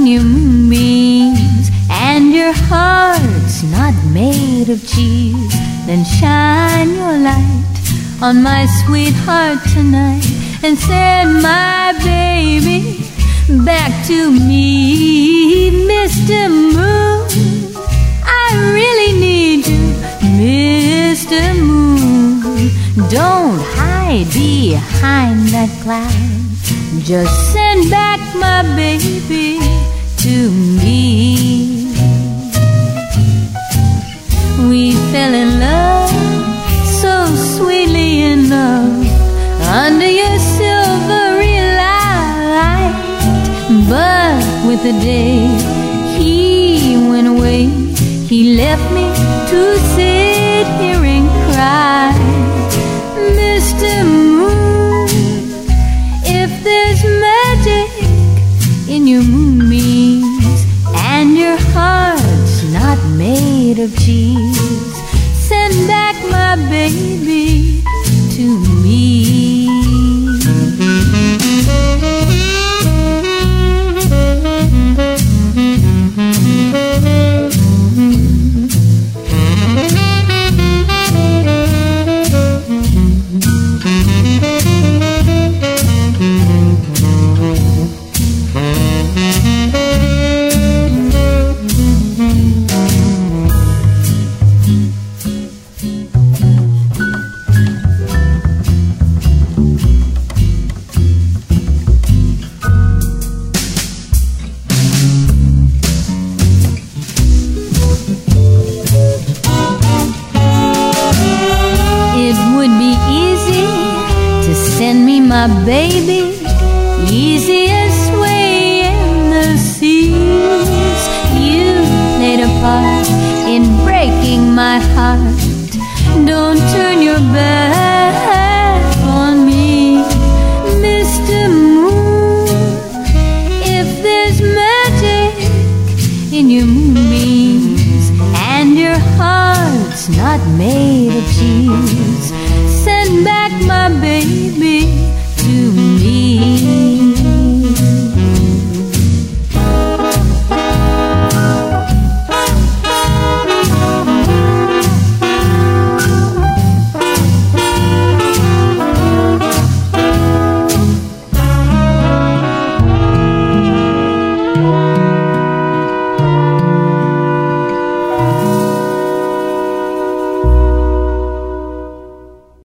in your moonbeams and your heart's not made of cheese, then shine your light on my sweetheart tonight and send my baby back to me. Mr. Moon, I really need you. Mr. Moon, don't hide behind that cloud. Just send back my baby to me. We fell in love so sweetly enough under your silvery light, but with the day he went away, he left me to sit here and cry. Mr. Moon, if there's magic in your moonbeams and your heart's not made of cheese, send back my baby to me. My baby, easiest way in the seas. You played a part in breaking my heart. Don't turn your back on me, Mr. Moon. If there's magic in your moonbeams and your heart's not made of cheese, send back my baby to me.